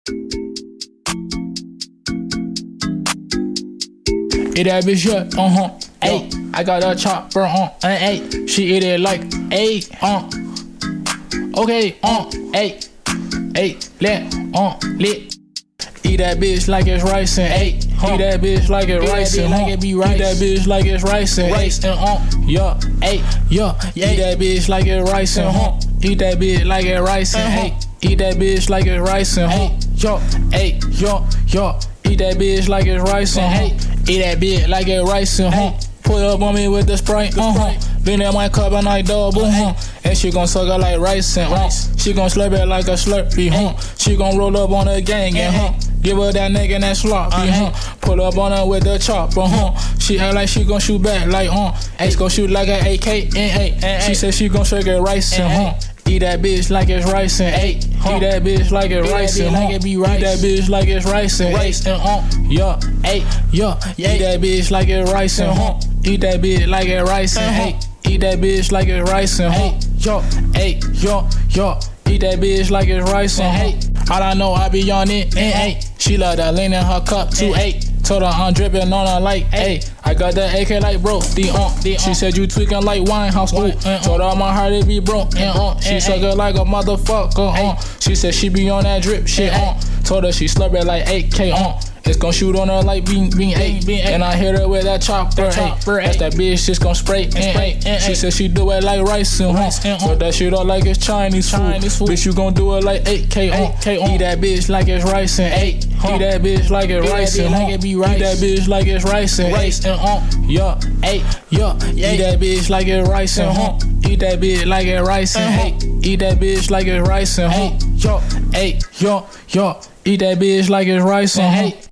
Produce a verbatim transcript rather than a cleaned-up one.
Eat that bitch up, uh huh. Ayy, I got a chopper, uh, ayy. She eat it like, ayy, uh. Okay, uh, ayy, ayy, lit, uh, lit. Eat that bitch like it's rice and ayy. Eat that bitch like it's rice and like it be rice. Eat that bitch like it's rice and rice and uh, yeah, ayy, yeah. Eat that bitch like it's rice and huh. Eat that bitch like it's rice and ayy. Eat that bitch like it's rice and huh. Yo, ayy, yo, yo. Eat that bitch like it's rice and hey. Eat that bitch like it's rice and huh. Pull up on me with the Sprite, uh huh. Lean in my cup and I double, huh. And she gon' suck it like rice and huh. She gon' slurp it like a Slurpee, huh. She gon' roll up on the gang and huh. Give her that nigga that sloppy, huh. Pull up on her with the chopper, huh. She act like she gon' shoot back like uh. Ace gon' shoot like an A K and hey. She said she gon' shake it rice and huh. Eat that bitch like it's rice and ayy. Eat that bitch like it's rice and like it be rice. Eat that bitch like it's rice and rice and uh, yeah, ayy, yeah. Eat that bitch like it's rice and huh. Eat that bitch like it's rice and ayy. Eat that bitch like it's rice and huh. Yo, ayy, yo, yo. Eat that bitch like it's rice and hey. All I know I be on it and ayy. She love that lean in her cup to eight. Told her I'm dripping on her like, ayy. I got that A K like bro, the uh. She said you tweaking like Winehouse, ooh. Told her my heart it be broke, and uh. She suck it like a motherfucker, uh. She said she be on that drip shit, uh. Told her she slurp it like eight K, uh. It's gon' shoot on her like bean, bean eight, and I hit her with that chopper, chopper That's that bitch just gon' spray, and, and, and she said she do it like rice and huh. So that shit all like it's Chinese food. Chinese food. Bitch, you gon' do it like eight K, uh. Eat that bitch like it's rice and eight. Eat that bitch like it's rice and like it be rice. Eat that bitch like it's rice and rice and uh, yeah, eight, yeah. Eat that bitch like it's rice and huh. Eat that bitch like it's rice and eight. Eat that bitch like it's rice and huh. Yo, eight, yo, yo. Eat that bitch like it's rice and huh.